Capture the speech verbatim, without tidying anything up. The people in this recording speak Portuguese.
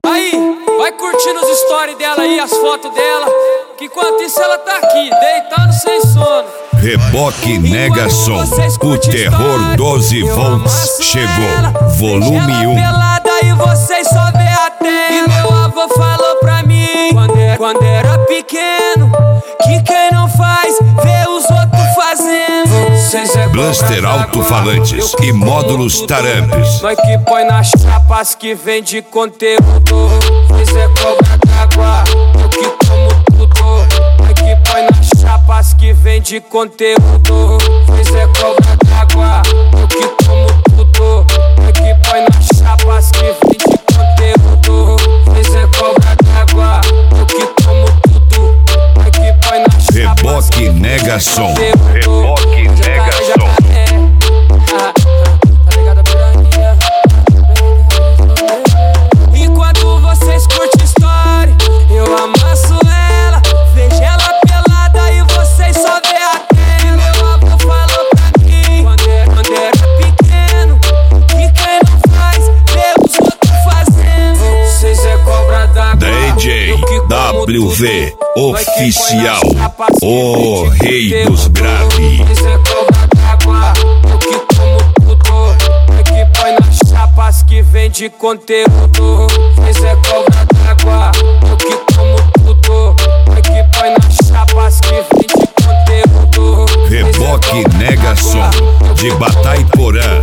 Aí, vai curtindo os stories dela aí, as fotos dela, que enquanto isso ela tá aqui, deitando sem sono. Reboque Negason, o terror doze volts chegou, volume um. Pelada e vocês só vê a tela. E meu avô falou pra mim, quando era, quando era pequeno, que quem não faz, vê os outros fazendo. Blaster alto-falantes e módulos tarampes. Nós que põe nas chapas que vende conteúdo. Pois é cobra d'água, eu que como tudo. Nós que põe nas chapas que vende conteúdo. Pois é cobra d'água, eu que como tudo. Nós que põe nas chapas que vende conteúdo. Pois é cobra d'água, eu que como tudo. Nós que põe nas chapas Reboque Negason, Reboque Negason. Enquanto vocês curtem story, eu amasso ela. Vejo ela pelada e vocês só vê a tela. Meu avô falou pra mim, quando era, quando era pequeno, que quem não faz, vê os outros fazendo. Vocês é cobra d'água, D J W V Oficial, o rei dos graves. Vocês é cobra d'água, eu que como tudo. É que põe nas chapas que vende conteúdo. Vocês é cobra d'água, eu que como tudo. É que põe nas chapas que vende conteúdo. Reboque Negason, de Bataiporã.